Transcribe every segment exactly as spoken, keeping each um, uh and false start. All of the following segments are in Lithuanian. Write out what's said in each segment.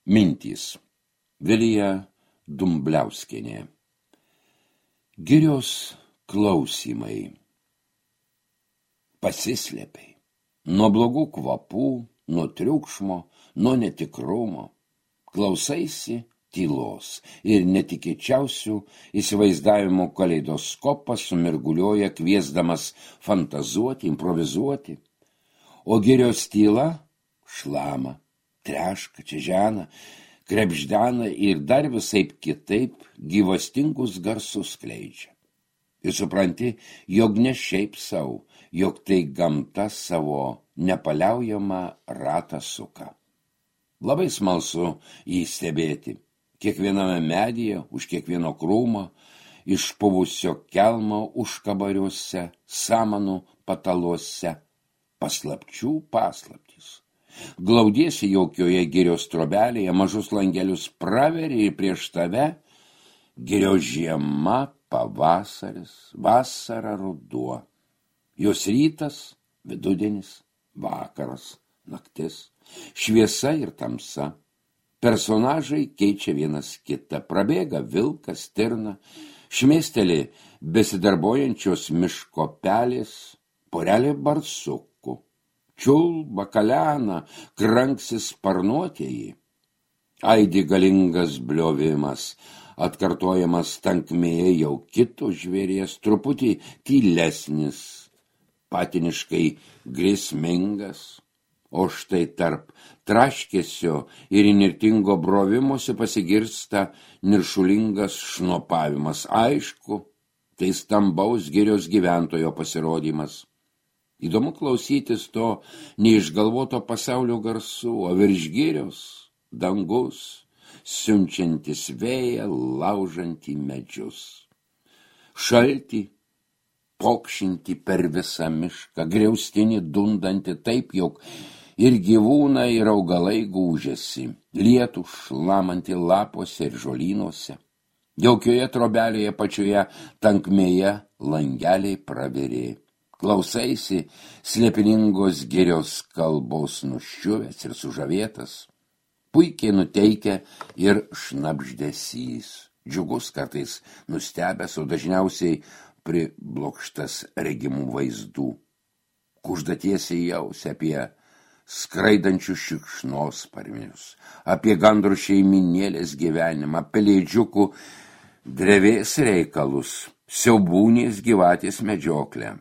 Mintys. Vilija Dumbliauskienė. Girios klausimai. Pasislėpiai. Nuo blogų kvapų, nuo triukšmo, nuo netikrumo. Klausaisi tylos ir netikėčiausių įsivaizdavimo kaleidoskopas sumirguliuoja kviesdamas fantazuoti, improvizuoti. O girios tyla šlama, treška, čižena, krebždena ir dar visaip kitaip gyvastingus garsus skleidžia. Ir supranti, jog ne šiaip sau, jog tai gamta savo nepaliaujamą ratą suka. Labai smalsu jį stebėti. Kiekviename medyje, už kiekvieno krūmo, išpuvusio kelmo užkabariuose, samanų pataluose, paslapčių paslaptys. Glaudiesi jaukioje girios trobelėje, mažus langelius praveri ir prieš tave girios žiema, pavasaris, vasara, ruduo. Jos rytas, vidudienis, vakaras, naktis, šviesa ir tamsa. Personažai keičia vienas kitą, prabėga vilkas, stirna, šmėsteli besidarbuojančios miško pelės, porelė barsukų. Čiulba, kalena, kranksis sparnuotieji. Aidi galingas bliovimas, atkartojamas tankmėje jau kito žvėries, truputį tylesnis, patiniškai grėsmingas. O štai tarp traškesio ir įnirtingo brovimosi pasigirsta niršulingas šnopavimas. Aišku, tai stambaus girios gyventojo pasirodymas. Įdomu klausytis to neišgalvoto pasaulio garsų, o virš girios dangus, siunčiantis vėją, laužantį medžius. Šaltį, pokšinti per visą mišką, griaustinį dundantį taip, jog ir gyvūnai, ir augalai gūžiasi, lietų šlamantį lapuose ir žolynuose. Jaukioje trobelėje pačioje tankmėje langeliai pravirė. Klausaisi slėpiningos girios kalbos nuščiuvęs ir sužavėtas, puikiai nuteikia ir šnabždesys, džiugus kartais nustebęs, o dažniausiai priblokštas regimų vaizdų. Kuždatiesiai jausi apie skraidančius šikšnosparnius, apie gandrų šeiminėlės gyvenimą, pelėdžiukų drevės reikalus, siaubūnės gyvatės medžioklę.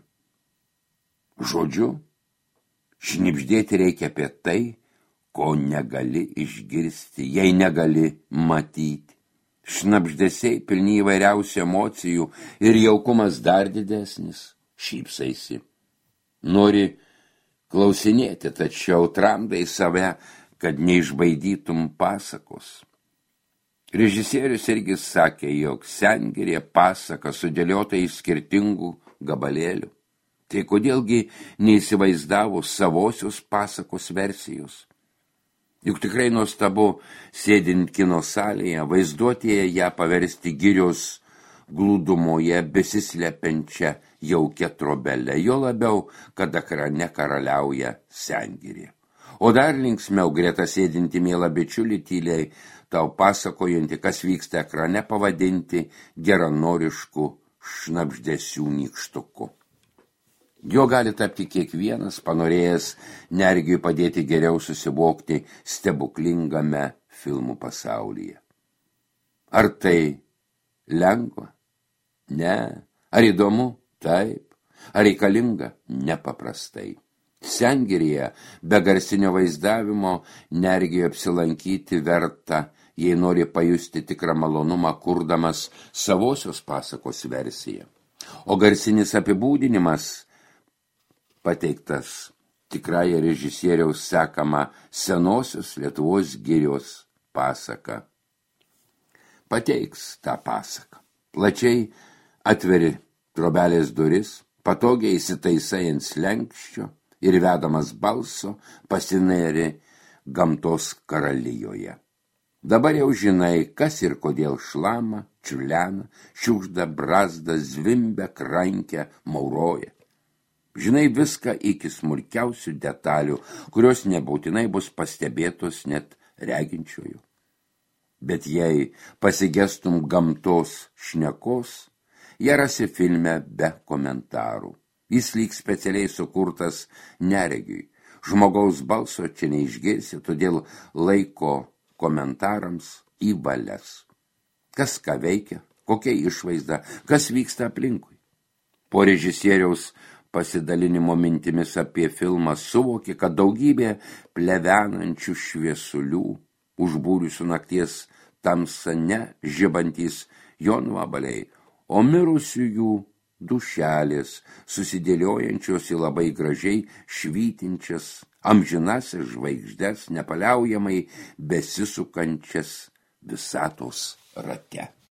Žodžiu, šnibždėti reikia apie tai, ko negali išgirsti, jei negali matyti. Šnabždesiai pilni įvairiausių emocijų ir jaukumas dar didesnis, šypsaisi. Nori klausinėti, tačiau tramdai save, kad neišbaidytum pasakos. Režisierius irgi sakė, jog Sengirė pasaka sudėliota iš skirtingų gabalėlių. Tai kodėlgi neįsivaizdavo savosios pasakos versijos? Juk tikrai nuostabu, sėdint kino salėje, vaizduotėje ją paversti girios glūdumoje besislepiančią jaukia trobelę, jo labiau, kad ekrane karaliauja Sengirė. O dar linksmiau greta sėdinti mielą bičiulį tyliai tau pasakojantį, kas vyksta ekrane, pavadinti geranorišku šnabždesių nykštuku. Jo gali tapti kiekvienas, panorėjęs nergiui padėti geriau susivokti stebuklingame filmų pasaulyje. Ar tai lengva? Ne. Ar įdomu? Taip. Ar reikalinga? Nepaprastai. Sengirėje be garsinio vaizdavimo nergiui apsilankyti verta, jei nori pajusti tikrą malonumą, kurdamas savosios pasakos versiją. O garsinis apibūdinimas pateiktas tikrąją režisieriaus sekama senosios Lietuvos girios pasaka. Pateiks tą pasaką. Plačiai atveri trobelės duris, patogiai įsitaisai ant slenksčio ir vedamas balso pasinėri gamtos karalijoje. Dabar jau žinai, kas ir kodėl šlama, čiurlena, šiugžda, brazda, zvimbia, krankia, mauroja. Žinai viską iki smulkiausių detalių, kurios nebūtinai bus pastebėtos net reginčiųjų. Bet jei pasigestum gamtos šnekos, ją rasi filme be komentarų. Jis lyg specialiai sukurtas neregiui. Žmogaus balso čia neišgirsi, todėl laiko komentarams į valias. Kas ką veikia, kokia išvaizda, kas vyksta aplinkui. Po režisieriaus pasidalinimo mintimis apie filmą suvokė, kad daugybė plevenančių šviesulių, užbūrusių nakties tamsa ne žibantys jonvabaliai, o mirusiųjų dušelės, susidėliojančios į labai gražiai švytinčias, amžinasias žvaigždes, nepaliaujamai besisukančias visatos rate.